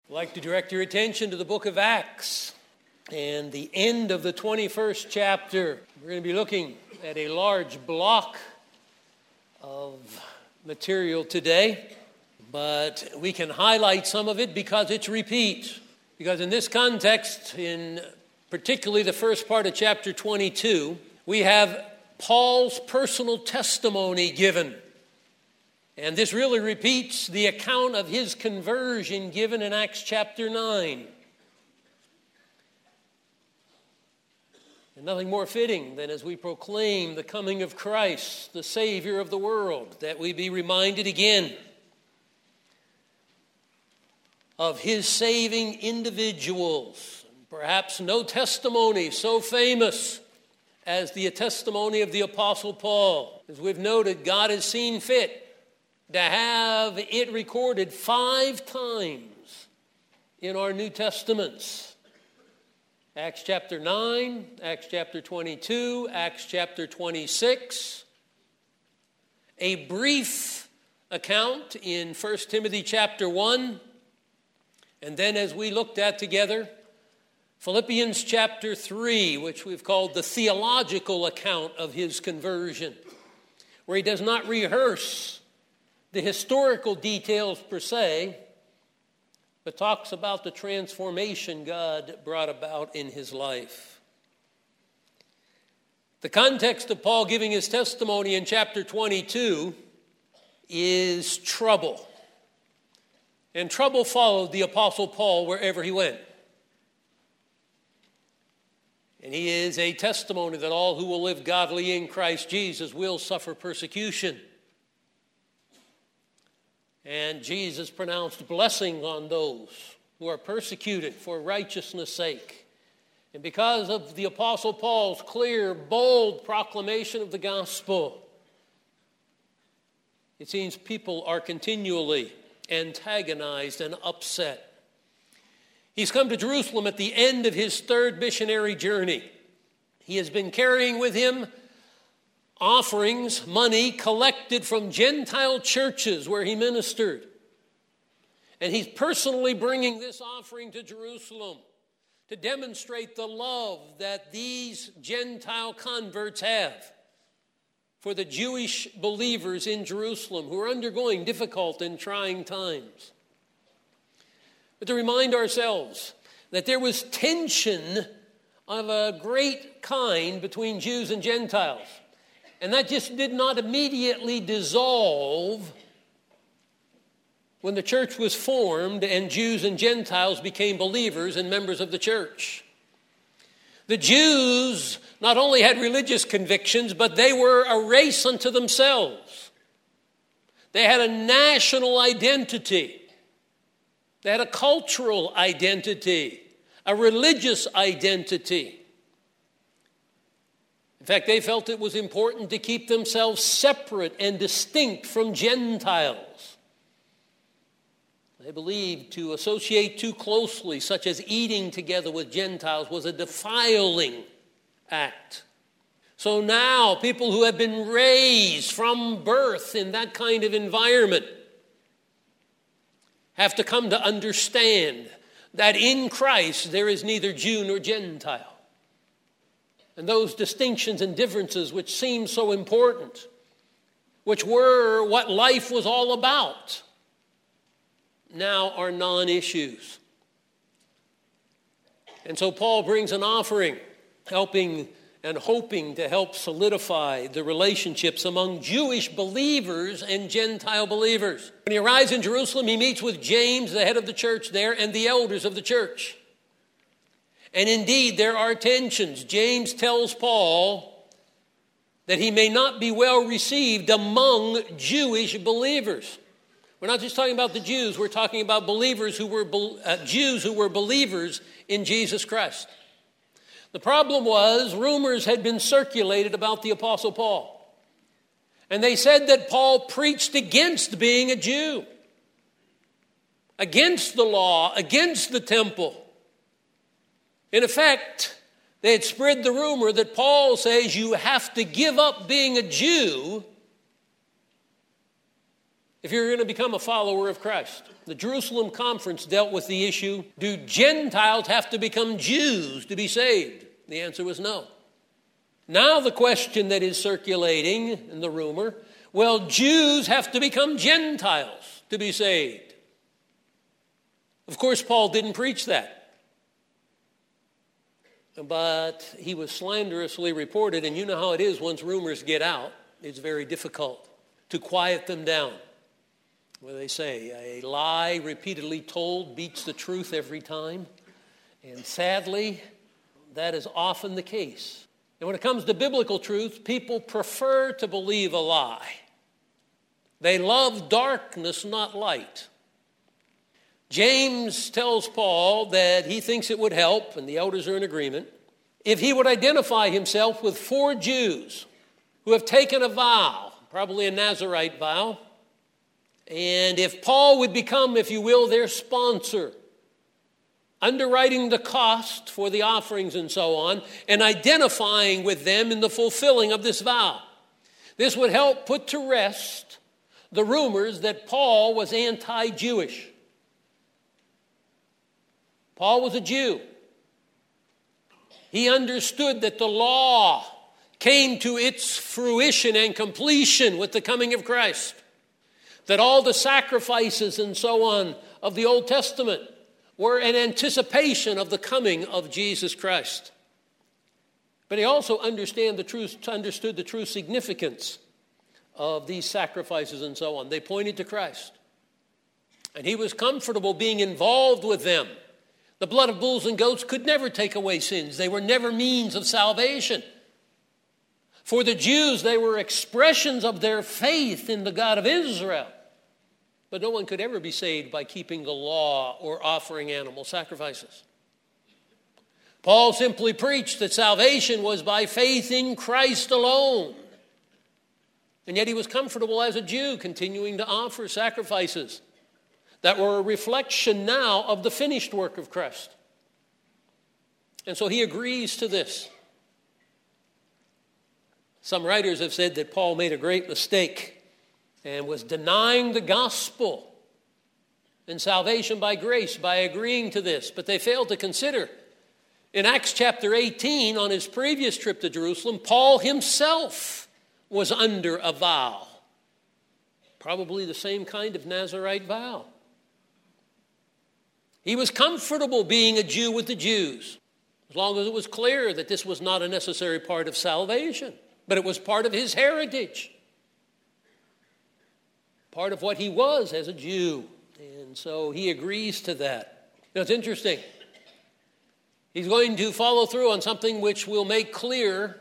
I'd like to direct your attention to the book of Acts and the end of the 21st chapter. We're going to be looking at a large block of material today, but we can highlight some of it because it's repeat. Because in this context, in particularly the first part of chapter 22, we have Paul's personal testimony given. And this really repeats the account of his conversion given in Acts chapter 9. And nothing more fitting than as we proclaim the coming of Christ, the Savior of the world, that we be reminded again of his saving individuals. Perhaps no testimony so famous as the testimony of the Apostle Paul. As we've noted, God has seen fit to have it recorded 5 times in our New Testaments. Acts chapter 9, Acts chapter 22, Acts chapter 26. A brief account in 1 Timothy chapter 1. And then as we looked at together, Philippians chapter 3, which we've called the theological account of his conversion, where he does not rehearse the historical details per se, but talks about the transformation God brought about in his life. The context of Paul giving his testimony in chapter 22 is trouble. And trouble followed the Apostle Paul wherever he went. And he is a testimony that all who will live godly in Christ Jesus will suffer persecution. And Jesus pronounced blessing on those who are persecuted for righteousness' sake. And because of the Apostle Paul's clear, bold proclamation of the gospel, it seems people are continually antagonized and upset. He's come to Jerusalem at the end of his 3rd missionary journey. He has been carrying with him offerings, money collected from Gentile churches where he ministered. And he's personally bringing this offering to Jerusalem to demonstrate the love that these Gentile converts have for the Jewish believers in Jerusalem who are undergoing difficult and trying times. But to remind ourselves that there was tension of a great kind between Jews and Gentiles. And that just did not immediately dissolve when the church was formed and Jews and Gentiles became believers and members of the church. The Jews not only had religious convictions, but they were a race unto themselves. They had a national identity. They had a cultural identity, a religious identity. In fact, they felt it was important to keep themselves separate and distinct from Gentiles. They believed to associate too closely, such as eating together with Gentiles, was a defiling act. So now, people who have been raised from birth in that kind of environment have to come to understand that in Christ there is neither Jew nor Gentile. And those distinctions and differences which seem so important, which were what life was all about, now are non-issues. And so Paul brings an offering, helping and hoping to help solidify the relationships among Jewish believers and Gentile believers. When he arrives in Jerusalem, he meets with James, the head of the church there, and the elders of the church. And indeed, there are tensions. James tells Paul that he may not be well received among Jewish believers. We're not just talking about the Jews. We're talking about believers who were Jews who were believers in Jesus Christ. The problem was rumors had been circulated about the Apostle Paul. And they said that Paul preached against being a Jew, against the law, against the temple. In effect, they had spread the rumor that Paul says you have to give up being a Jew if you're going to become a follower of Christ. The Jerusalem Conference dealt with the issue, do Gentiles have to become Jews to be saved? The answer was no. Now the question that is circulating in the rumor, well, Jews have to become Gentiles to be saved. Of course, Paul didn't preach that. But he was slanderously reported, and you know how it is once rumors get out. It's very difficult to quiet them down. Well, they say a lie repeatedly told beats the truth every time. And sadly, that is often the case. And when it comes to biblical truth, people prefer to believe a lie. They love darkness, not light. James tells Paul that he thinks it would help, and the elders are in agreement, if he would identify himself with 4 Jews who have taken a vow, probably a Nazirite vow, and if Paul would become, if you will, their sponsor, underwriting the cost for the offerings and so on, and identifying with them in the fulfilling of this vow. This would help put to rest the rumors that Paul was anti-Jewish. Paul was a Jew. He understood that the law came to its fruition and completion with the coming of Christ. That all the sacrifices and so on of the Old Testament were an anticipation of the coming of Jesus Christ. But he also understood the true significance of these sacrifices and so on. They pointed to Christ. And he was comfortable being involved with them. The blood of bulls and goats could never take away sins. They were never means of salvation. For the Jews, they were expressions of their faith in the God of Israel. But no one could ever be saved by keeping the law or offering animal sacrifices. Paul simply preached that salvation was by faith in Christ alone. And yet he was comfortable as a Jew, continuing to offer sacrifices that were a reflection now of the finished work of Christ. And so he agrees to this. Some writers have said that Paul made a great mistake and was denying the gospel and salvation by grace by agreeing to this. But they failed to consider, in Acts chapter 18, on his previous trip to Jerusalem, Paul himself was under a vow. Probably the same kind of Nazirite vow. He was comfortable being a Jew with the Jews, as long as it was clear that this was not a necessary part of salvation, but it was part of his heritage. Part of what he was as a Jew. And so he agrees to that. Now, it's interesting. He's going to follow through on something which will make clear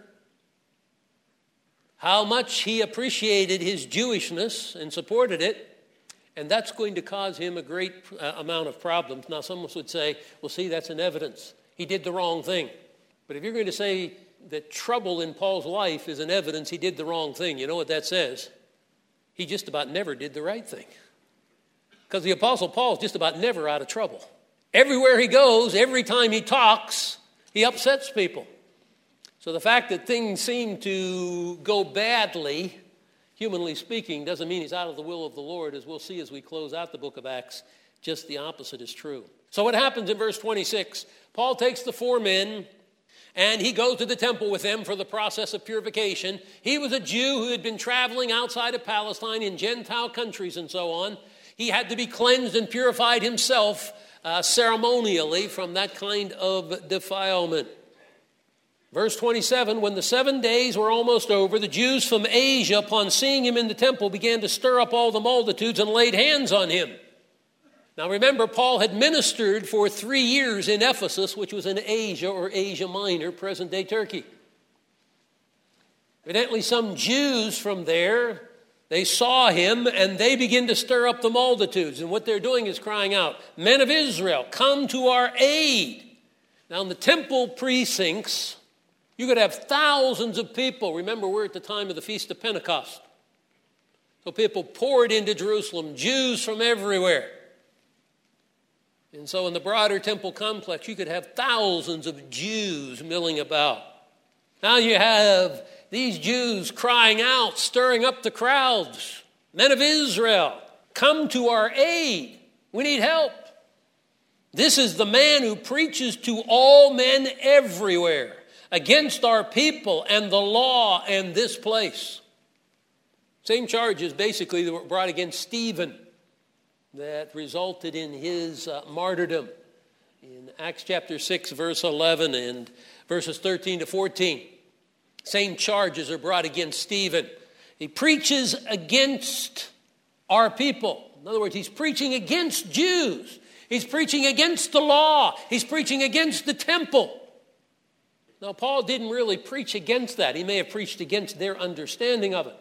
how much he appreciated his Jewishness and supported it. And that's going to cause him a great amount of problems. Now, some would say, well, see, that's an evidence. He did the wrong thing. But if you're going to say that trouble in Paul's life is an evidence he did the wrong thing, you know what that says? He just about never did the right thing. Because the Apostle Paul is just about never out of trouble. Everywhere he goes, every time he talks, he upsets people. So the fact that things seem to go badly, humanly speaking, doesn't mean he's out of the will of the Lord. As we'll see as we close out the book of Acts, just the opposite is true. So what happens in verse 26? Paul takes the 4 men, and he goes to the temple with them for the process of purification. He was a Jew who had been traveling outside of Palestine in Gentile countries and so on. He had to be cleansed and purified himself ceremonially from that kind of defilement. Verse 27, when the 7 days were almost over, the Jews from Asia, upon seeing him in the temple, began to stir up all the multitudes and laid hands on him. Now remember, Paul had ministered for 3 years in Ephesus, which was in Asia or Asia Minor, present-day Turkey. Evidently, some Jews from there, they saw him and they begin to stir up the multitudes. And what they're doing is crying out, "Men of Israel, come to our aid." Now in the temple precincts, you could have thousands of people. Remember, we're at the time of the Feast of Pentecost. So people poured into Jerusalem, Jews from everywhere. And so in the broader temple complex, you could have thousands of Jews milling about. Now you have these Jews crying out, stirring up the crowds. "Men of Israel, come to our aid. We need help. This is the man who preaches to all men everywhere against our people and the law and this place. Same charges basically that were brought against Stephen that resulted in his martyrdom in Acts chapter 6, verse 11 and verses 13 to 14. Same charges are brought against Stephen. He preaches against our people. In other words, he's preaching against Jews. He's preaching against the law. He's preaching against the temple. Now, Paul didn't really preach against that. He may have preached against their understanding of it.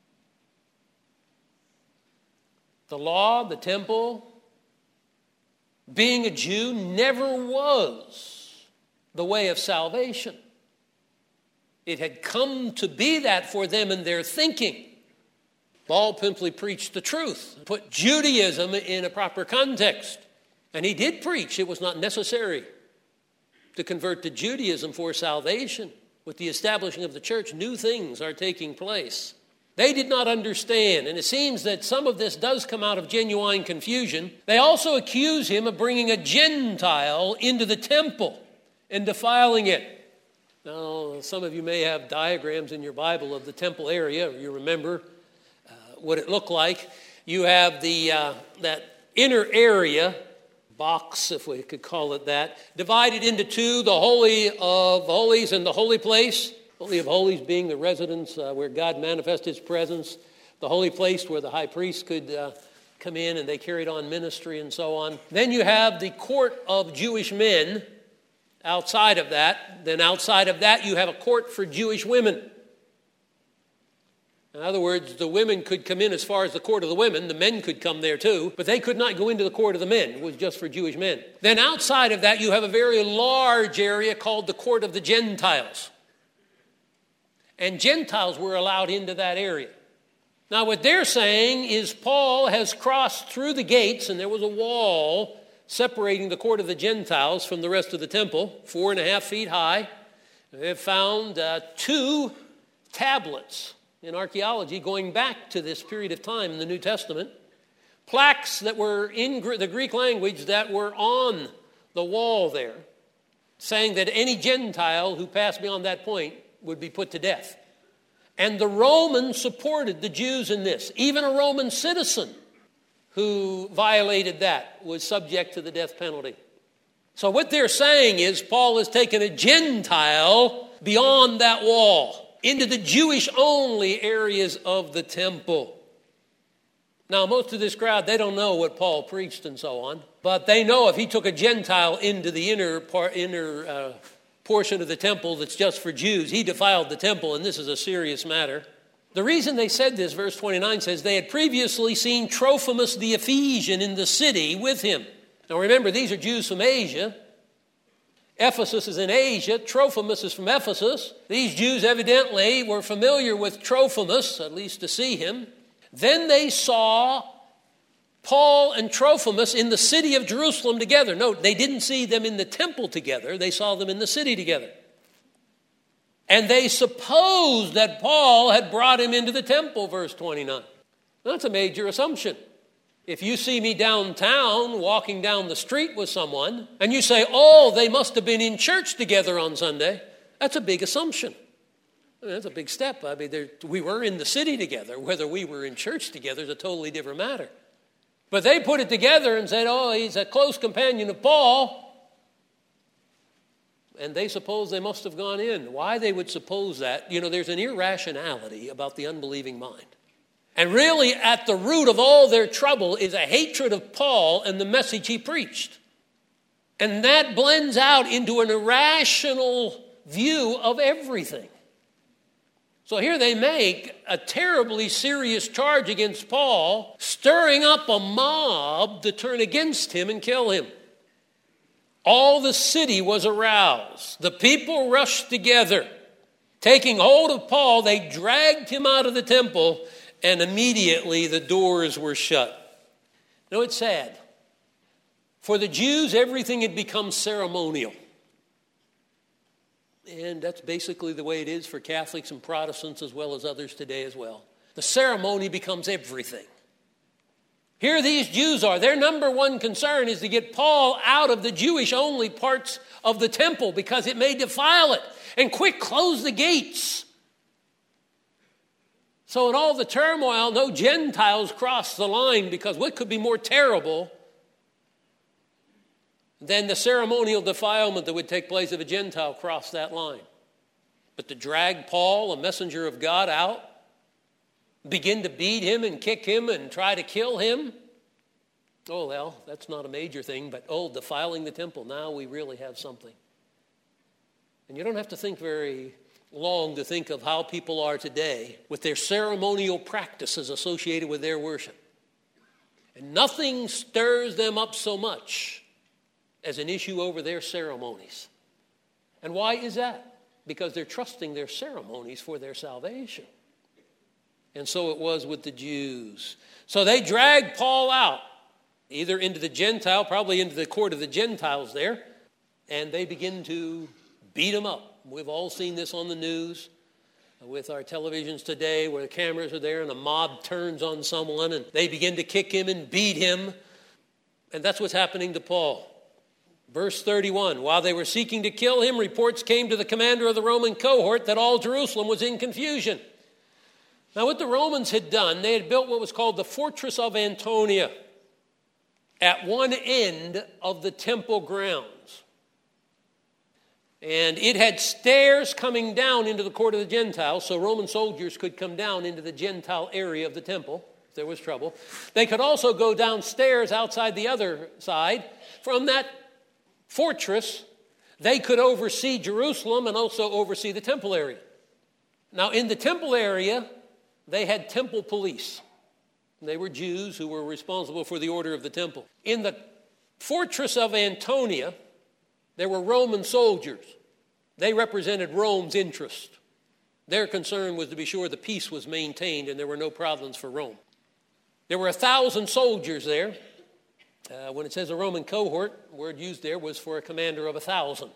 The law, the temple, being a Jew never was the way of salvation. It had come to be that for them in their thinking. Paul simply preached the truth, put Judaism in a proper context. And he did preach. It was not necessary to convert to Judaism for salvation. With the establishing of the church, new things are taking place. They did not understand, and it seems that some of this does come out of genuine confusion. They also accuse him of bringing a Gentile into the temple and defiling it. Now, some of you may have diagrams in your Bible of the temple area. You remember what it looked like. You have that inner area, box, if we could call it that, divided into two, the Holy of Holies and the Holy Place. Holy of Holies being the residence where God manifests his presence, the holy place where the high priest could come in and they carried on ministry and so on. Then you have the court of Jewish men outside of that. Then outside of that you have a court for Jewish women. In other words, the women could come in as far as the court of the women. The men could come there too, but they could not go into the court of the men. It was just for Jewish men. Then outside of that you have a very large area called the court of the Gentiles. And Gentiles were allowed into that area. Now what they're saying is Paul has crossed through the gates, and there was a wall separating the court of the Gentiles from the rest of the temple, 4.5 feet high. They've found 2 tablets in archaeology going back to this period of time in the New Testament. Plaques that were in the Greek language that were on the wall there, saying that any Gentile who passed beyond that point would be put to death. And the Romans supported the Jews in this. Even a Roman citizen who violated that was subject to the death penalty. So what they're saying is Paul has taken a Gentile beyond that wall into the Jewish-only areas of the temple. Now, most of this crowd, they don't know what Paul preached and so on, but they know if he took a Gentile into the inner portion of the temple that's just for Jews, he defiled the temple, and this is a serious matter. The reason they said this, verse 29 says, they had previously seen Trophimus the Ephesian in the city with him. Now remember, these are Jews from Asia. Ephesus is in Asia. Trophimus is from Ephesus. These Jews evidently were familiar with Trophimus, at least to see him. Then they saw Paul and Trophimus in the city of Jerusalem together. Note, they didn't see them in the temple together. They saw them in the city together. And they supposed that Paul had brought him into the temple, verse 29. That's a major assumption. If you see me downtown walking down the street with someone and you say, oh, they must have been in church together on Sunday, that's a big assumption. I mean, that's a big step. I mean, we were in the city together. Whether we were in church together is a totally different matter. But they put it together and said, oh, he's a close companion of Paul. And they suppose they must have gone in. Why they would suppose that? You know, there's an irrationality about the unbelieving mind. And really at the root of all their trouble is a hatred of Paul and the message he preached. And that blends out into an irrational view of everything. So here they make a terribly serious charge against Paul, stirring up a mob to turn against him and kill him. All the city was aroused. The people rushed together. Taking hold of Paul, they dragged him out of the temple, and immediately the doors were shut. Now it's sad. For the Jews, everything had become ceremonial. And that's basically the way it is for Catholics and Protestants as well as others today as well. The ceremony becomes everything. Here these Jews are. Their number one concern is to get Paul out of the Jewish-only parts of the temple because it may defile it. And quick, close the gates. So in all the turmoil, no Gentiles cross the line, because what could be more terrible than the ceremonial defilement that would take place if a Gentile crossed that line? But to drag Paul, a messenger of God, out, begin to beat him and kick him and try to kill him? Oh, well, that's not a major thing, but defiling the temple, now we really have something. And you don't have to think very long to think of how people are today with their ceremonial practices associated with their worship. And nothing stirs them up so much as an issue over their ceremonies. And why is that? Because they're trusting their ceremonies for their salvation. And so it was with the Jews. So they dragged Paul out, either into the Gentile, probably into the court of the Gentiles there, and they begin to beat him up. We've all seen this on the news with our televisions today, where the cameras are there and a mob turns on someone and they begin to kick him and beat him. And that's what's happening to Paul. Verse 31, while they were seeking to kill him, reports came to the commander of the Roman cohort that all Jerusalem was in confusion. Now, what the Romans had done, they had built what was called the Fortress of Antonia at one end of the temple grounds. And it had stairs coming down into the court of the Gentiles, so Roman soldiers could come down into the Gentile area of the temple if there was trouble. They could also go downstairs outside the other side. From that fortress, they could oversee Jerusalem and also oversee the temple area. Now, in the temple area, they had temple police. They were Jews who were responsible for the order of the temple. In the Fortress of Antonia, there were Roman soldiers. They represented Rome's interest. Their concern was to be sure the peace was maintained and there were no problems for Rome. There were 1,000 soldiers there. When it says a Roman cohort, the word used there was for a commander of 1,000.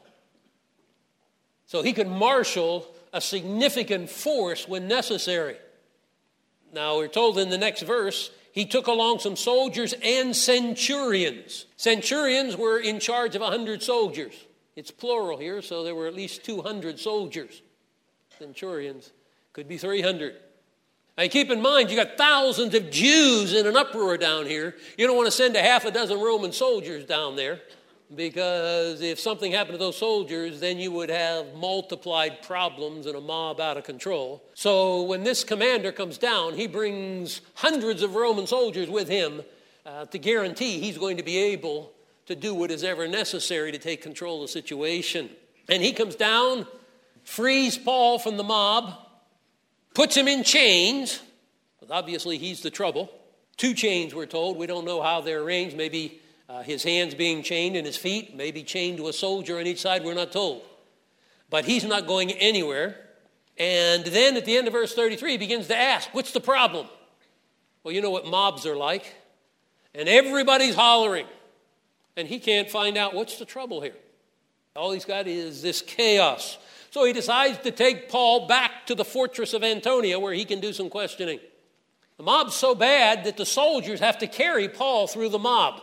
So he could marshal a significant force when necessary. Now, we're told in the next verse, he took along some soldiers and centurions. Centurions were in charge of 100 soldiers. It's plural here, so there were at least 200 soldiers. Centurions could be 300. Now, keep in mind, you got thousands of Jews in an uproar down here. You don't want to send a half a dozen Roman soldiers down there, because if something happened to those soldiers, then you would have multiplied problems and a mob out of control. So when this commander comes down, he brings hundreds of Roman soldiers with him to guarantee he's going to be able to do what is ever necessary to take control of the situation. And he comes down, frees Paul from the mob, puts him in chains, because obviously he's the trouble. 2 chains, we're told. We don't know how they're arranged. Maybe his hands being chained and his feet, maybe chained to a soldier on each side, we're not told. But he's not going anywhere. And then at the end of verse 33, he begins to ask, what's the problem? Well, you know what mobs are like. And everybody's hollering. And he can't find out what's the trouble here. All he's got is this chaos. So he decides to take Paul back to the Fortress of Antonia where he can do some questioning. The mob's so bad that the soldiers have to carry Paul through the mob,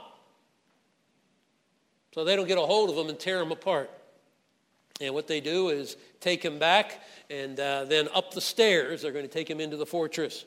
so they don't get a hold of him and tear him apart. And what they do is take him back, and then up the stairs, they're going to take him into the fortress.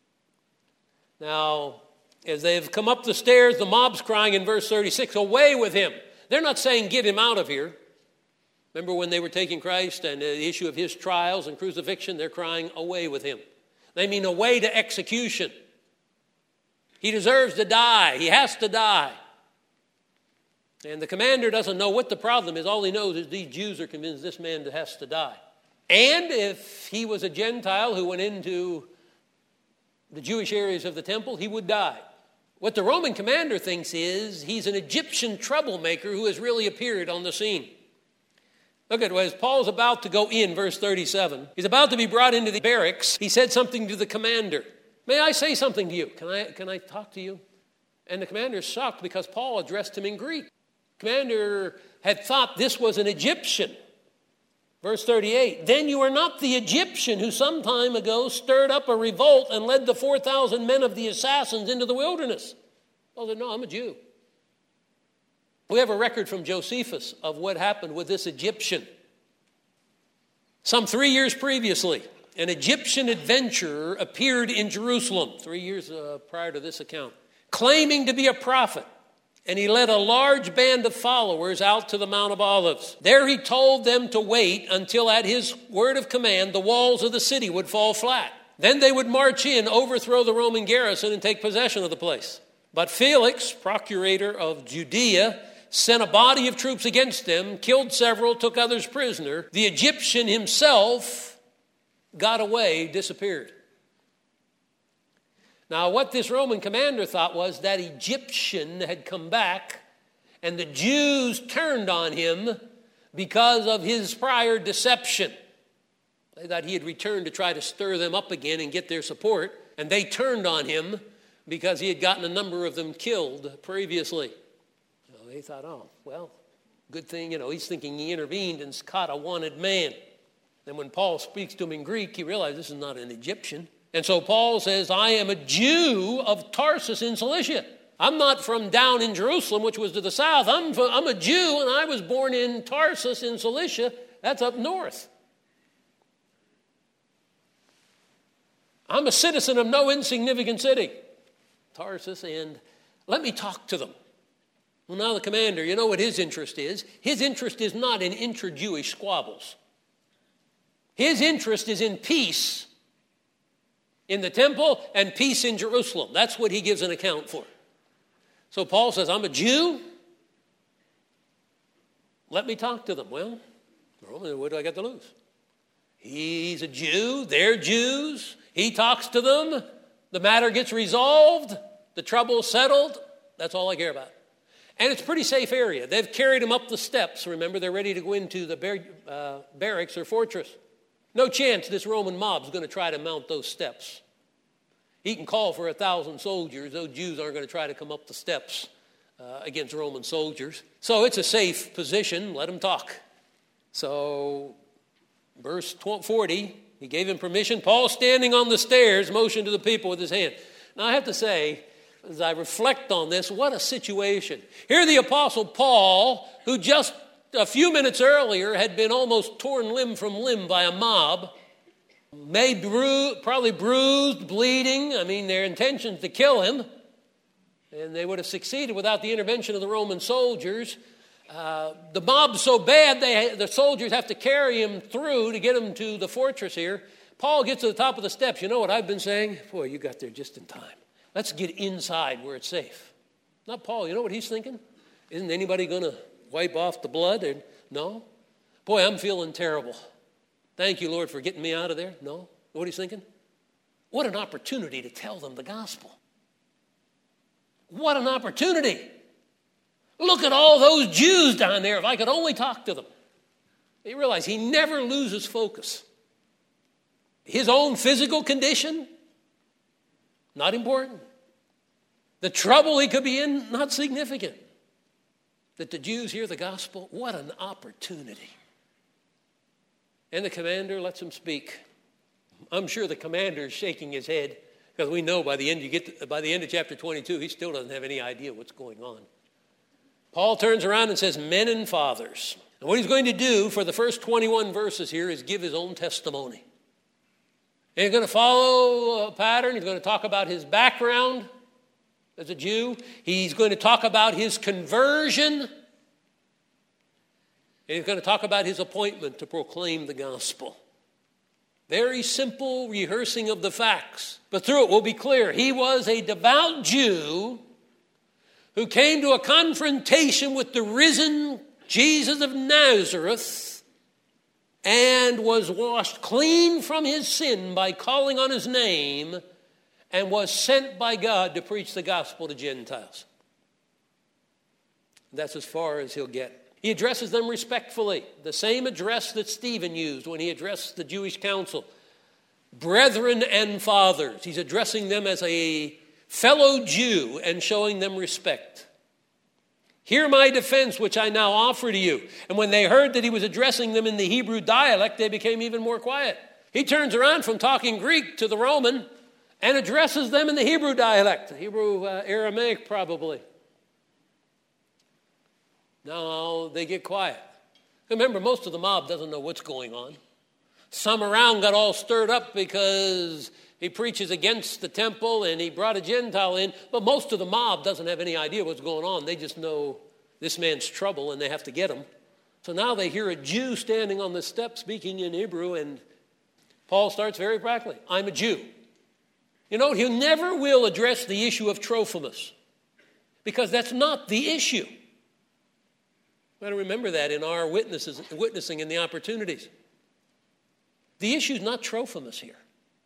Now, as they've come up the stairs, the mob's crying in verse 36, away with him. They're not saying get him out of here. Remember when they were taking Christ and the issue of his trials and crucifixion, they're crying away with him. They mean away to execution. He deserves to die. He has to die. And the commander doesn't know what the problem is. All he knows is these Jews are convinced this man has to die. And if he was a Gentile who went into the Jewish areas of the temple, he would die. What the Roman commander thinks is he's an Egyptian troublemaker who has really appeared on the scene. Look at as Paul's about to go in, verse 37. He's about to be brought into the barracks. He said something to the commander. May I say something to you? Can I talk to you? And the commander is shocked because Paul addressed him in Greek. The commander had thought this was an Egyptian. Verse 38, then you are not the Egyptian who some time ago stirred up a revolt and led the 4,000 men of the assassins into the wilderness. Paul said, no, I'm a Jew. We have a record from Josephus of what happened with this Egyptian. Some 3 years previously, an Egyptian adventurer appeared in Jerusalem, 3 years prior to this account, claiming to be a prophet. And he led a large band of followers out to the Mount of Olives. There he told them to wait until at his word of command the walls of the city would fall flat. Then they would march in, overthrow the Roman garrison, and take possession of the place. But Felix, procurator of Judea, sent a body of troops against them, killed several, took others prisoner. The Egyptian himself got away, disappeared. Now, what this Roman commander thought was that Egyptian had come back and the Jews turned on him because of his prior deception. They thought he had returned to try to stir them up again and get their support, and they turned on him because he had gotten a number of them killed previously. So they thought, oh, well, good thing, he's thinking he intervened and caught a wanted man. Then when Paul speaks to him in Greek, he realized this is not an Egyptian. And so Paul says, I am a Jew of Tarsus in Cilicia. I'm not from down in Jerusalem, which was to the south. I'm a Jew, and I was born in Tarsus in Cilicia. That's up north. I'm a citizen of no insignificant city, Tarsus, and let me talk to them. Well, now the commander, you know what his interest is? His interest is not in intra-Jewish squabbles. His interest is in peace in the temple and peace in Jerusalem. That's what he gives an account for. So Paul says, I'm a Jew. Let me talk to them. Well, what do I got to lose? He's a Jew. They're Jews. He talks to them. The matter gets resolved. The trouble's settled. That's all I care about. And it's a pretty safe area. They've carried him up the steps. Remember, they're ready to go into the barracks or fortress. No chance this Roman mob's going to try to mount those steps. He can call for 1,000 soldiers. Those Jews aren't going to try to come up the steps against Roman soldiers. So it's a safe position. Let them talk. So verse 40, he gave him permission. Paul, standing on the stairs, motioned to the people with his hand. Now I have to say, as I reflect on this, what a situation. Here the Apostle Paul, who just a few minutes earlier had been almost torn limb from limb by a mob, probably bruised, bleeding. I mean, their intention to kill him, and they would have succeeded without the intervention of the Roman soldiers. The mob's so bad, the soldiers have to carry him through to get him to the fortress here. Paul gets to the top of the steps. You know what I've been saying? Boy, you got there just in time. Let's get inside where it's safe. Not Paul. You know what he's thinking? Isn't anybody going to wipe off the blood? No. Boy, I'm feeling terrible. Thank you, Lord, for getting me out of there. No. What he's thinking? What an opportunity to tell them the gospel. What an opportunity. Look at all those Jews down there. If I could only talk to them. You realize he never loses focus. His own physical condition, not important. The trouble he could be in, not significant. That the Jews hear the gospel, what an opportunity. And the commander lets him speak. I'm sure the commander is shaking his head because we know by the end of chapter 22, he still doesn't have any idea what's going on. Paul turns around and says, men and fathers. And what he's going to do for the first 21 verses here is give his own testimony. And he's going to follow a pattern. He's going to talk about his background as a Jew. He's going to talk about his conversion. And he's going to talk about his appointment to proclaim the gospel. Very simple rehearsing of the facts. But through it will be clear. He was a devout Jew who came to a confrontation with the risen Jesus of Nazareth and was washed clean from his sin by calling on his name and was sent by God to preach the gospel to Gentiles. That's as far as he'll get. He addresses them respectfully, the same address that Stephen used when he addressed the Jewish council. Brethren and fathers. He's addressing them as a fellow Jew and showing them respect. Hear my defense, which I now offer to you. And when they heard that he was addressing them in the Hebrew dialect, they became even more quiet. He turns around from talking Greek to the Roman, and addresses them in the Hebrew dialect, the Hebrew Aramaic probably. Now they get quiet. Remember, most of the mob doesn't know what's going on. Some around got all stirred up because he preaches against the temple and he brought a Gentile in, but most of the mob doesn't have any idea what's going on. They just know this man's trouble and they have to get him. So now they hear a Jew standing on the step speaking in Hebrew, and Paul starts very practically. I'm a Jew. You know, he never will address the issue of Trophimus because that's not the issue. We've got to remember that in our witnessing and the opportunities. The issue is not Trophimus here.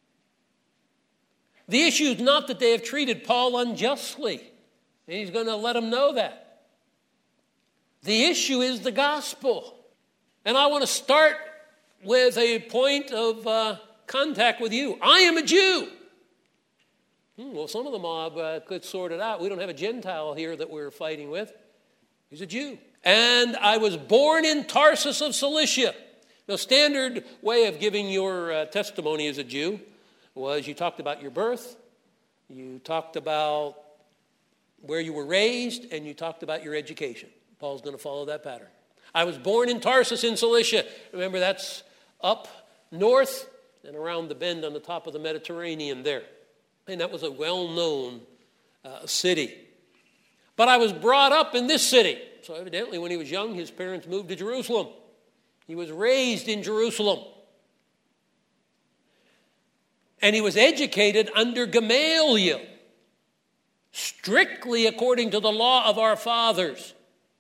The issue is not that they have treated Paul unjustly. And he's going to let them know that. The issue is the gospel. And I want to start with a point of contact with you. I am a Jew. Well, some of the mob could sort it out. We don't have a Gentile here that we're fighting with. He's a Jew. And I was born in Tarsus of Cilicia. The standard way of giving your testimony as a Jew was you talked about your birth, you talked about where you were raised, and you talked about your education. Paul's going to follow that pattern. I was born in Tarsus in Cilicia. Remember, that's up north and around the bend on the top of the Mediterranean there. And that was a well-known city. But I was brought up in this city. So evidently when he was young, his parents moved to Jerusalem. He was raised in Jerusalem. And he was educated under Gamaliel, strictly according to the law of our fathers.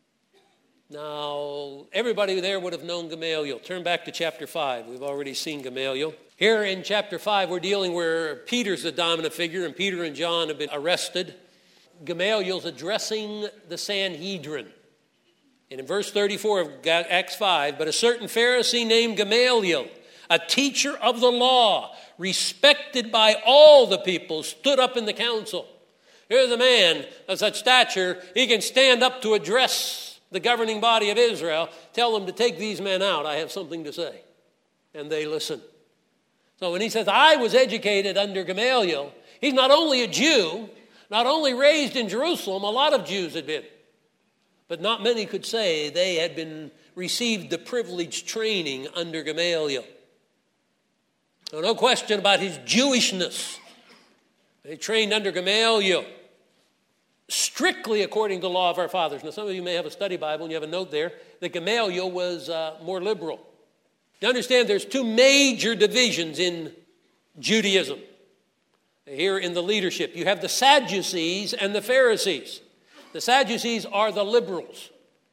Now, everybody there would have known Gamaliel. Turn back to chapter 5. We've already seen Gamaliel. Here in chapter 5, we're dealing where Peter's the dominant figure, and Peter and John have been arrested. Gamaliel's addressing the Sanhedrin. And in verse 34 of Acts 5, but a certain Pharisee named Gamaliel, a teacher of the law, respected by all the people, stood up in the council. Here's a man of such stature, he can stand up to address the governing body of Israel, tell them to take these men out. I have something to say. And they listen. So when he says, I was educated under Gamaliel, he's not only a Jew, not only raised in Jerusalem, a lot of Jews had been. But not many could say they had received the privileged training under Gamaliel. So no question about his Jewishness. They trained under Gamaliel, strictly according to the law of our fathers. Now, some of you may have a study Bible and you have a note there that Gamaliel was more liberal. You understand there's two major divisions in Judaism. Here in the leadership, you have the Sadducees and the Pharisees. The Sadducees are the liberals.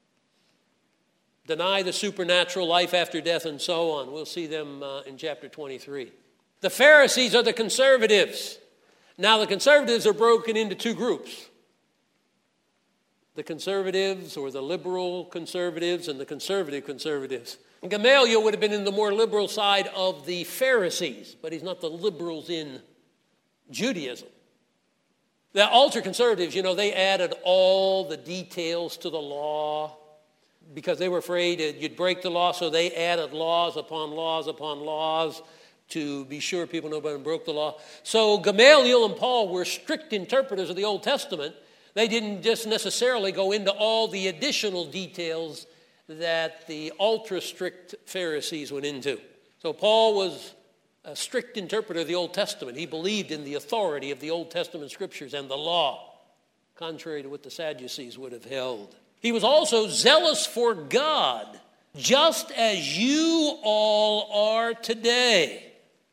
Deny the supernatural, life after death, and so on. We'll see them in chapter 23. The Pharisees are the conservatives. Now, the conservatives are broken into two groups. The conservatives, or the liberal conservatives, and the conservative conservatives. And Gamaliel would have been in the more liberal side of the Pharisees, but he's not the liberals in Judaism. The ultra-conservatives, they added all the details to the law because they were afraid you'd break the law, so they added laws upon laws upon laws to be sure people nobody broke the law. So Gamaliel and Paul were strict interpreters of the Old Testament. They didn't just necessarily go into all the additional details that the ultra-strict Pharisees went into. So Paul was a strict interpreter of the Old Testament. He believed in the authority of the Old Testament scriptures and the law, contrary to what the Sadducees would have held. He was also zealous for God, just as you all are today.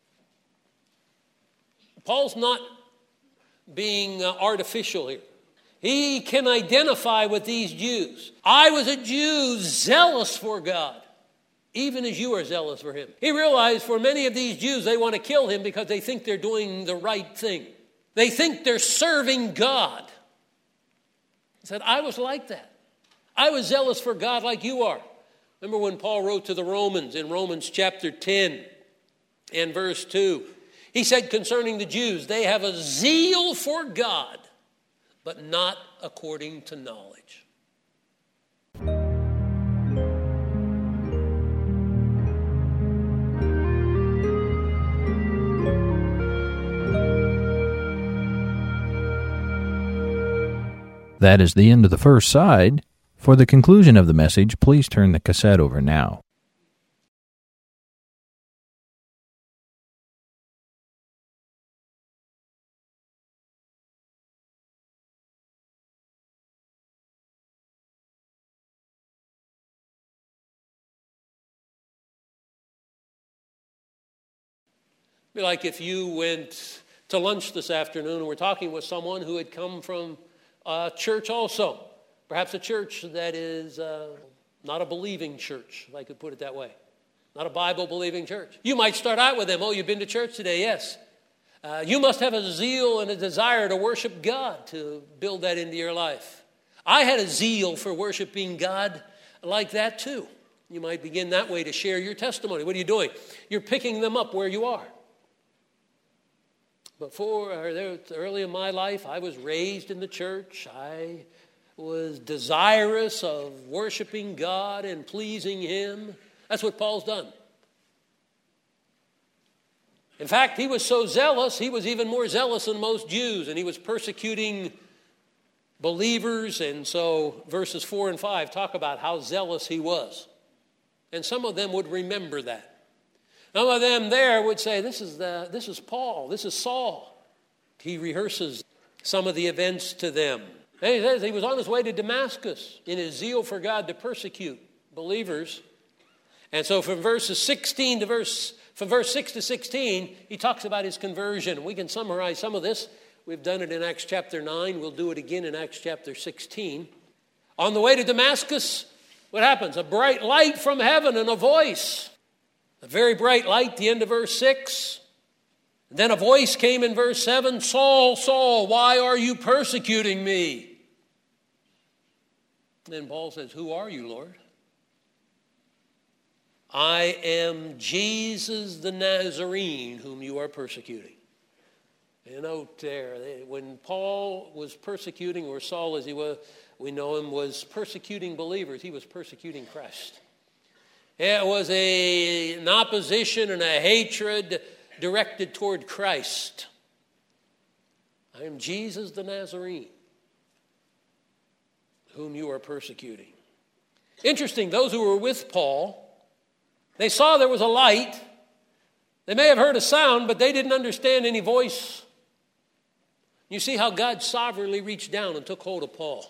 Paul's not being artificial here. He can identify with these Jews. I was a Jew zealous for God, even as you are zealous for him. He realized for many of these Jews, they want to kill him because they think they're doing the right thing. They think they're serving God. He said, I was like that. I was zealous for God like you are. Remember when Paul wrote to the Romans in Romans chapter 10 and verse 2. He said concerning the Jews, they have a zeal for God, but not according to knowledge. That is the end of the first side. For the conclusion of the message, please turn the cassette over now. It'd be like if you went to lunch this afternoon and were talking with someone who had come from a church also. Perhaps a church that is not a believing church, if I could put it that way. Not a Bible-believing church. You might start out with them, "Oh, you've been to church today?" "Yes." You must have a zeal and a desire to worship God to build that into your life. I had a zeal for worshiping God like that too. You might begin that way to share your testimony. What are you doing? You're picking them up where you are. Early in my life, I was raised in the church. I was desirous of worshiping God and pleasing Him. That's what Paul's done. In fact, he was so zealous, he was even more zealous than most Jews, and he was persecuting believers. And so verses 4 and 5 talk about how zealous he was. And some of them would remember that. Some of them there would say, this is Paul, this is Saul. He rehearses some of the events to them. And he says he was on his way to Damascus in his zeal for God to persecute believers. And so from verse 6 to 16, he talks about his conversion. We can summarize some of this. We've done it in Acts chapter 9. We'll do it again in Acts chapter 16. On the way to Damascus, what happens? A bright light from heaven and a voice. A very bright light, the end of verse 6. And then a voice came in verse 7, "Saul, Saul, why are you persecuting me?" And then Paul says, "Who are you, Lord?" "I am Jesus the Nazarene, whom you are persecuting." And note there, when Paul was persecuting, or Saul as he was, we know him, was persecuting believers, he was persecuting Christ. It was an opposition and a hatred directed toward Christ. "I am Jesus the Nazarene, whom you are persecuting." Interesting, those who were with Paul, they saw there was a light. They may have heard a sound, but they didn't understand any voice. You see how God sovereignly reached down and took hold of Paul.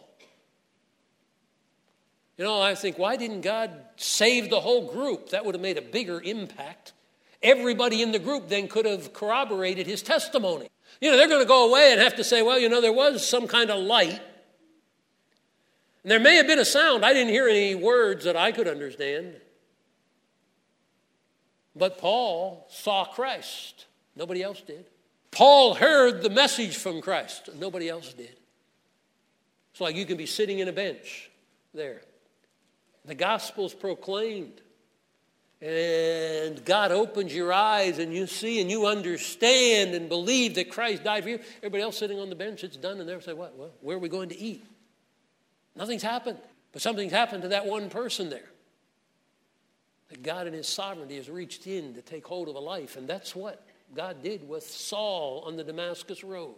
You know, I think, why didn't God save the whole group? That would have made a bigger impact. Everybody in the group then could have corroborated his testimony. You know, they're going to go away and have to say, well, you know, there was some kind of light. And there may have been a sound. I didn't hear any words that I could understand. But Paul saw Christ. Nobody else did. Paul heard the message from Christ. Nobody else did. It's like you can be sitting in a bench there. The gospel's proclaimed. And God opens your eyes and you see and you understand and believe that Christ died for you. Everybody else sitting on the bench, it's done. And they'll say, what? Well, where are we going to eat? Nothing's happened. But something's happened to that one person there. That God in His sovereignty has reached in to take hold of a life. And that's what God did with Saul on the Damascus road.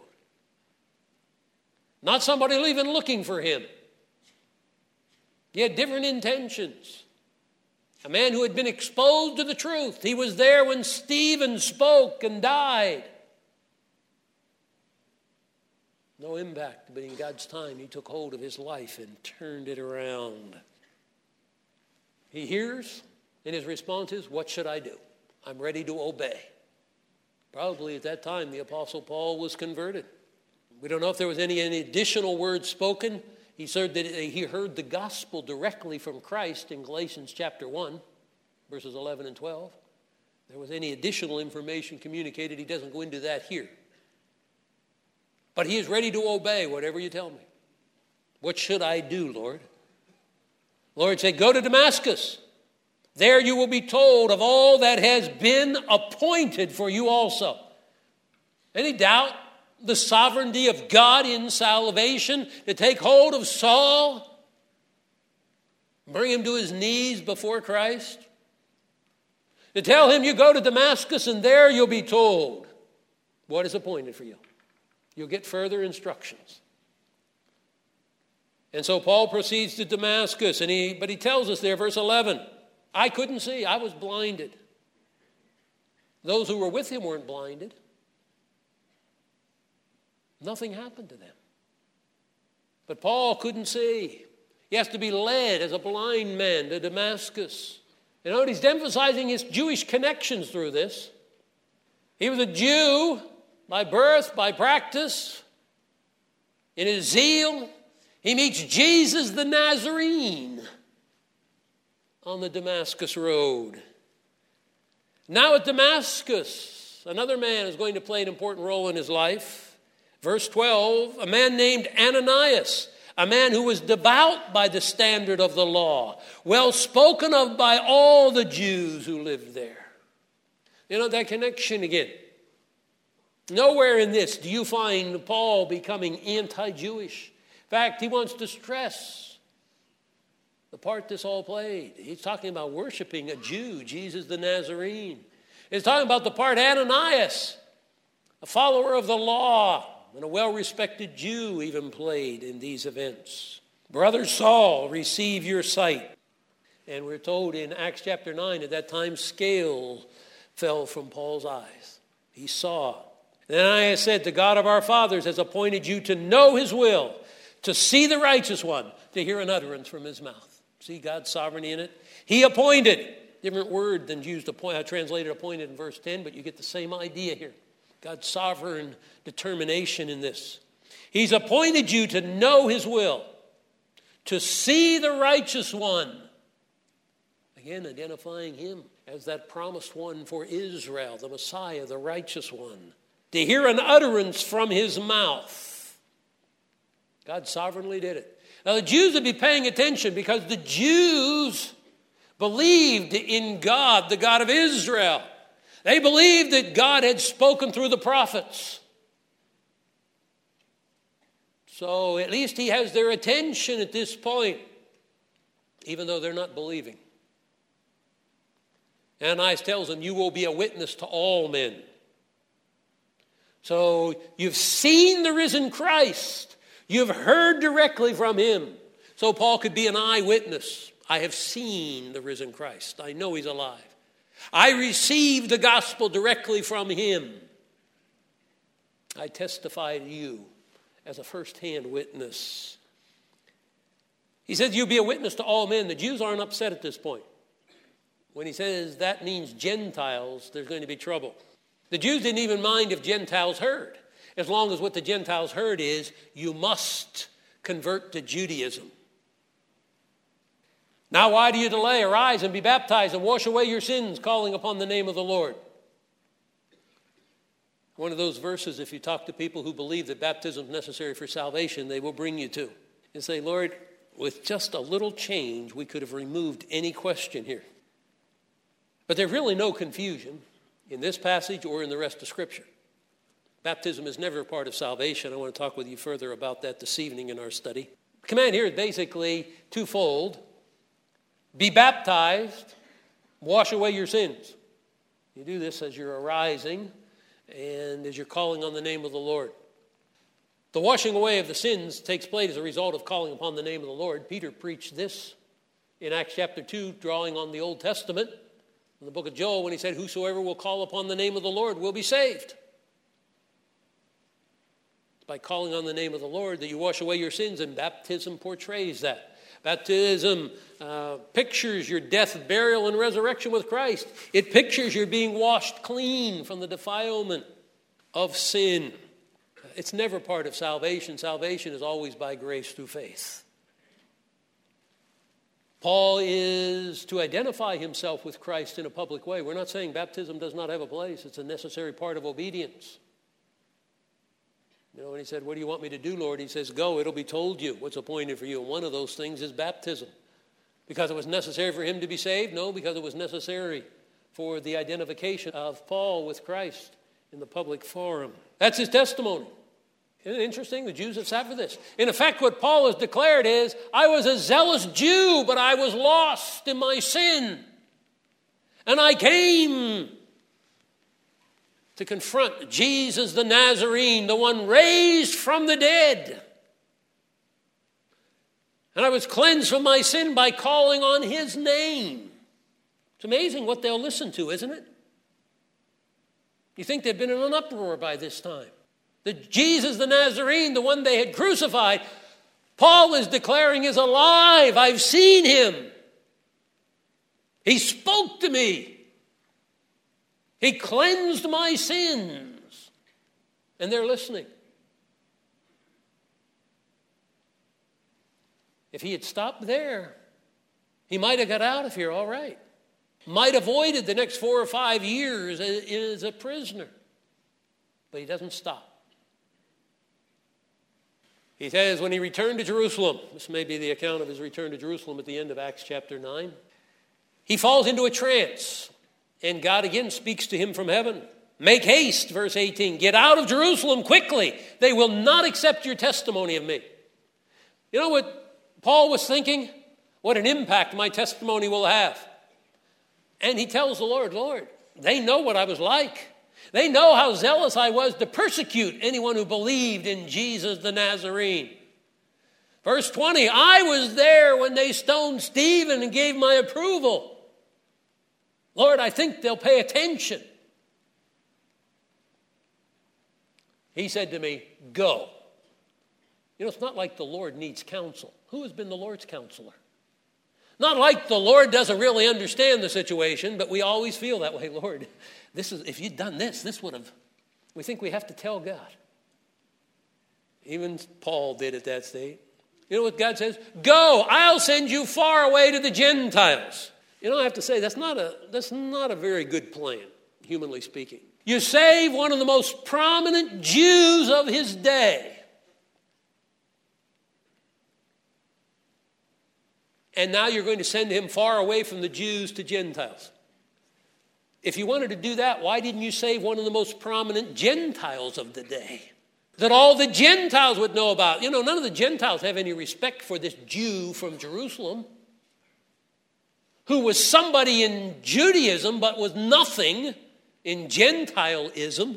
Not somebody even looking for him. He had different intentions. A man who had been exposed to the truth. He was there when Stephen spoke and died. No impact, but in God's time, He took hold of his life and turned it around. He hears, and his response is, what should I do? I'm ready to obey. Probably at that time, the Apostle Paul was converted. We don't know if there was any additional words spoken. He said that he heard the gospel directly from Christ in Galatians chapter 1, verses 11 and 12. If there was any additional information communicated, he doesn't go into that here. But he is ready to obey whatever you tell me. What should I do, Lord? Lord said, go to Damascus. There you will be told of all that has been appointed for you also. Any doubt the sovereignty of God in salvation to take hold of Saul, bring him to his knees before Christ, to tell him you go to Damascus and there you'll be told what is appointed for you. You'll get further instructions. And so Paul proceeds to Damascus, but he tells us there, verse 11, I couldn't see, I was blinded. Those who were with him weren't blinded. Nothing happened to them. But Paul couldn't see. He has to be led as a blind man to Damascus. You know, he's emphasizing his Jewish connections through this. He was a Jew by birth, by practice. In his zeal, he meets Jesus the Nazarene on the Damascus road. Now at Damascus, another man is going to play an important role in his life. Verse 12, a man named Ananias, a man who was devout by the standard of the law, well spoken of by all the Jews who lived there. You know, that connection again. Nowhere in this do you find Paul becoming anti-Jewish. In fact, he wants to stress the part this all played. He's talking about worshiping a Jew, Jesus the Nazarene. He's talking about the part Ananias, a follower of the law, and a well-respected Jew even played in these events. Brother Saul, receive your sight. And we're told in Acts chapter 9, at that time, scale fell from Paul's eyes. He saw. And Ananias said, the God of our fathers has appointed you to know his will, to see the righteous one, to hear an utterance from his mouth. See God's sovereignty in it? He appointed. Different word than used translated appointed in verse 10, but you get the same idea here. God's sovereign determination in this. He's appointed you to know his will, to see the righteous one. Again, identifying him as that promised one for Israel, the Messiah, the righteous one. To hear an utterance from his mouth. God sovereignly did it. Now the Jews would be paying attention because the Jews believed in God, the God of Israel. They believed that God had spoken through the prophets. So at least he has their attention at this point, even though they're not believing. Ananias tells them, you will be a witness to all men. So you've seen the risen Christ. You've heard directly from him. So Paul could be an eyewitness. I have seen the risen Christ. I know he's alive. I received the gospel directly from him. I testify to you as a first-hand witness. He says, you'll be a witness to all men. The Jews aren't upset at this point. When he says that means Gentiles, there's going to be trouble. The Jews didn't even mind if Gentiles heard, as long as what the Gentiles heard is, you must convert to Judaism. Now why do you delay? Arise and be baptized and wash away your sins, calling upon the name of the Lord. One of those verses, if you talk to people who believe that baptism is necessary for salvation, they will bring you to. And say, Lord, with just a little change, we could have removed any question here. But there's really no confusion in this passage or in the rest of Scripture. Baptism is never a part of salvation. I want to talk with you further about that this evening in our study. The command here is basically twofold. Be baptized, wash away your sins. You do this as you're arising and as you're calling on the name of the Lord. The washing away of the sins takes place as a result of calling upon the name of the Lord. Peter preached this in Acts chapter 2, drawing on the Old Testament, in the book of Joel, when he said, whosoever will call upon the name of the Lord will be saved. It's by calling on the name of the Lord that you wash away your sins, and baptism portrays that. Baptism pictures your death, burial, and resurrection with Christ. It pictures your being washed clean from the defilement of sin. It's never part of salvation. Salvation is always by grace through faith. Paul is to identify himself with Christ in a public way. We're not saying baptism does not have a place. It's a necessary part of obedience. You know, when he said, what do you want me to do, Lord? He says, go, it'll be told you what's appointed for you. And one of those things is baptism. Because it was necessary for him to be saved? No, because it was necessary for the identification of Paul with Christ in the public forum. That's his testimony. Isn't it interesting? The Jews have sat for this. In effect, what Paul has declared is, I was a zealous Jew, but I was lost in my sin. And I came to confront Jesus the Nazarene, the one raised from the dead. And I was cleansed from my sin by calling on his name. It's amazing what they'll listen to, isn't it? You think they've been in an uproar by this time. That Jesus the Nazarene, the one they had crucified, Paul is declaring is alive. I've seen him. He spoke to me. He cleansed my sins. And they're listening. If he had stopped there, he might have got out of here all right. Might have avoided the next 4 or 5 years as a prisoner. But he doesn't stop. He says when he returned to Jerusalem, this may be the account of his return to Jerusalem at the end of Acts chapter 9, he falls into a trance, and God again speaks to him from heaven. Make haste, verse 18, get out of Jerusalem quickly. They will not accept your testimony of me. You know what Paul was thinking? What an impact my testimony will have. And he tells the Lord, Lord, they know what I was like. They know how zealous I was to persecute anyone who believed in Jesus the Nazarene. Verse 20, I was there when they stoned Stephen and gave my approval. Lord, I think they'll pay attention. He said to me, go. You know, it's not like the Lord needs counsel. Who has been the Lord's counselor? Not like the Lord doesn't really understand the situation, but we always feel that way. Lord, if you'd done this would have. We think we have to tell God. Even Paul did at that state. You know what God says? Go, I'll send you far away to the Gentiles. You know, I have to say, that's not a very good plan, humanly speaking. You save one of the most prominent Jews of his day. And now you're going to send him far away from the Jews to Gentiles. If you wanted to do that, why didn't you save one of the most prominent Gentiles of the day? That all the Gentiles would know about. You know, none of the Gentiles have any respect for this Jew from Jerusalem, who was somebody in Judaism but was nothing in Gentileism.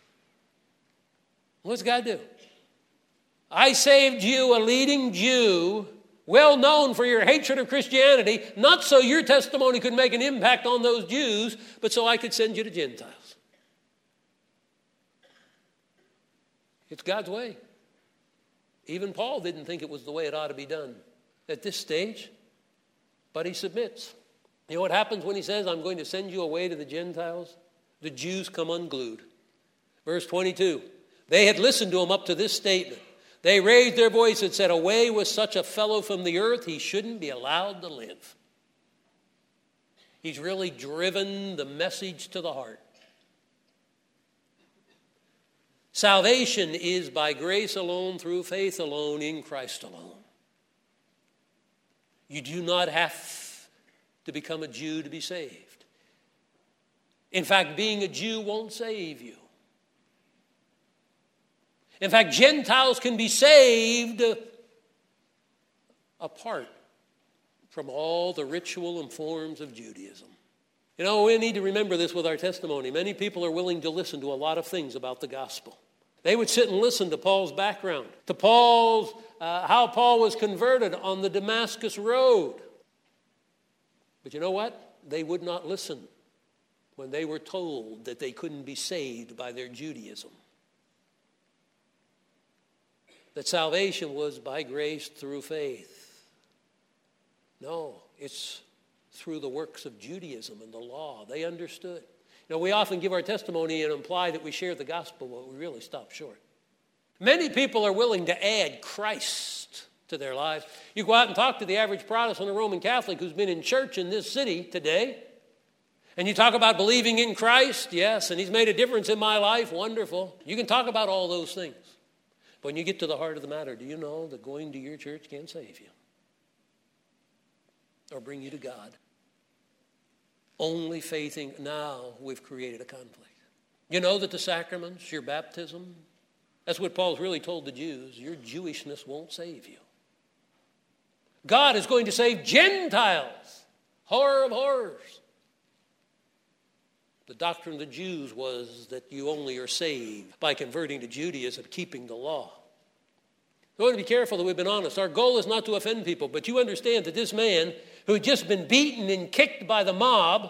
What's God do? I saved you, a leading Jew, well known for your hatred of Christianity, not so your testimony could make an impact on those Jews, but so I could send you to Gentiles. It's God's way. Even Paul didn't think it was the way it ought to be done at this stage, but he submits. You know what happens when he says, I'm going to send you away to the Gentiles? The Jews come unglued. Verse 22, they had listened to him up to this statement. They raised their voice and said, away with such a fellow from the earth, he shouldn't be allowed to live. He's really driven the message to the heart. Salvation is by grace alone, through faith alone, in Christ alone. You do not have to become a Jew to be saved. In fact, being a Jew won't save you. In fact, Gentiles can be saved apart from all the ritual and forms of Judaism. You know, we need to remember this with our testimony. Many people are willing to listen to a lot of things about the gospel. They would sit and listen to Paul's background, to Paul's how Paul was converted on the Damascus road. But you know what? They would not listen when they were told that they couldn't be saved by their Judaism. That salvation was by grace through faith. No, it's through the works of Judaism and the law. They understood. You know, we often give our testimony and imply that we share the gospel, but we really stop short. Many people are willing to add Christ to their lives. You go out and talk to the average Protestant or Roman Catholic who's been in church in this city today, and you talk about believing in Christ, yes, and he's made a difference in my life, wonderful. You can talk about all those things. But when you get to the heart of the matter, do you know that going to your church can't save you or bring you to God? Only faithing. Now we've created a conflict. You know that the sacraments, your baptism, that's what Paul's really told the Jews. Your Jewishness won't save you. God is going to save Gentiles. Horror of horrors. The doctrine of the Jews was that you only are saved by converting to Judaism, keeping the law. We want to be careful that we've been honest. Our goal is not to offend people, but you understand that this man who had just been beaten and kicked by the mob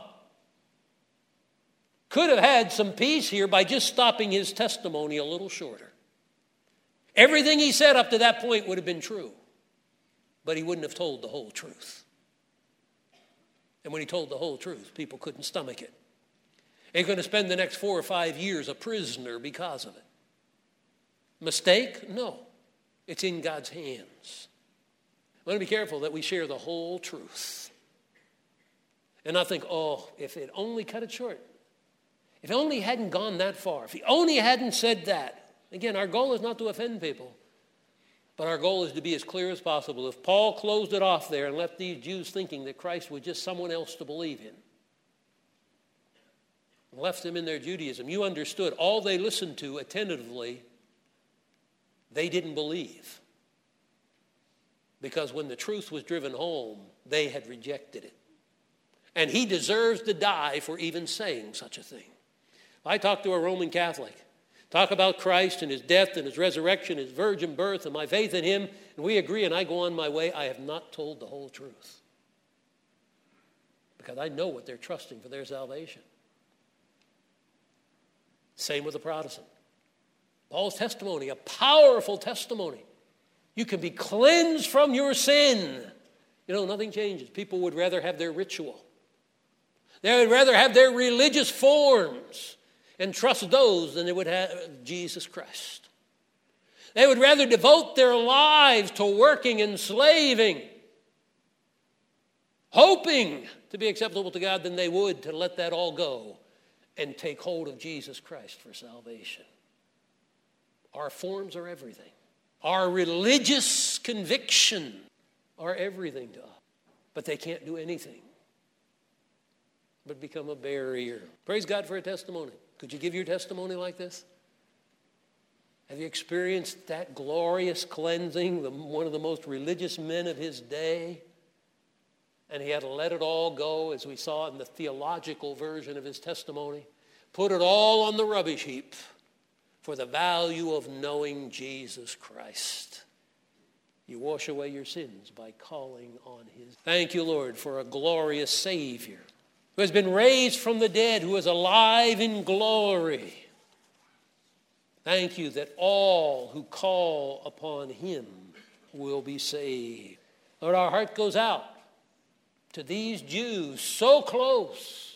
could have had some peace here by just stopping his testimony a little shorter. Everything he said up to that point would have been true, but he wouldn't have told the whole truth. And when he told the whole truth, people couldn't stomach it. He's going to spend the next 4 or 5 years a prisoner because of it. Mistake? No. It's in God's hands. I want to be careful that we share the whole truth. And not think, oh, if it only cut it short. If it only hadn't gone that far. If he only hadn't said that. Again, our goal is not to offend people. But our goal is to be as clear as possible. If Paul closed it off there and left these Jews thinking that Christ was just someone else to believe in, and left them in their Judaism, you understood all they listened to attentively, they didn't believe. Because when the truth was driven home, they had rejected it. And he deserves to die for even saying such a thing. I talk to a Roman Catholic, talk about Christ and his death and his resurrection, his virgin birth and my faith in him, and we agree and I go on my way. I have not told the whole truth. Because I know what they're trusting for their salvation. Same with the Protestant. Paul's testimony, a powerful testimony. You can be cleansed from your sin. You know, nothing changes. People would rather have their ritual. They would rather have their religious forms and trust those than they would have Jesus Christ. They would rather devote their lives to working and slaving, hoping to be acceptable to God, than they would to let that all go and take hold of Jesus Christ for salvation. Our forms are everything. Our religious conviction are everything to us. But they can't do anything but become a barrier. Praise God for a testimony. Could you give your testimony like this? Have you experienced that glorious cleansing, one of the most religious men of his day? And he had to let it all go, as we saw in the theological version of his testimony. Put it all on the rubbish heap for the value of knowing Jesus Christ. You wash away your sins by calling on his. Thank you, Lord, for a glorious Savior who has been raised from the dead, who is alive in glory. Thank you that all who call upon him will be saved. Lord, our heart goes out to these Jews so close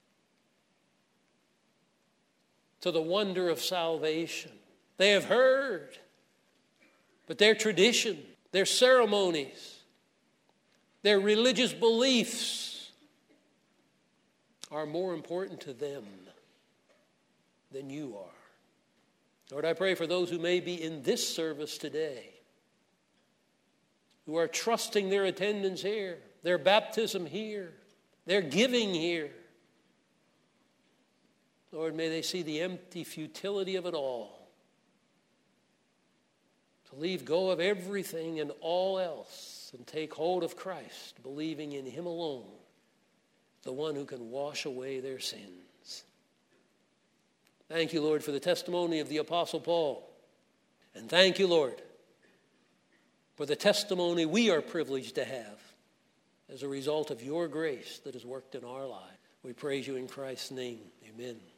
to the wonder of salvation. They have heard, but their tradition, their ceremonies, their religious beliefs are more important to them than you are. Lord, I pray for those who may be in this service today, who are trusting their attendance here, their baptism here, their giving here. Lord, may they see the empty futility of it all. To leave go of everything and all else and take hold of Christ, believing in him alone, the one who can wash away their sins. Thank you, Lord, for the testimony of the Apostle Paul. And thank you, Lord, for the testimony we are privileged to have as a result of your grace that has worked in our lives. We praise you in Christ's name. Amen.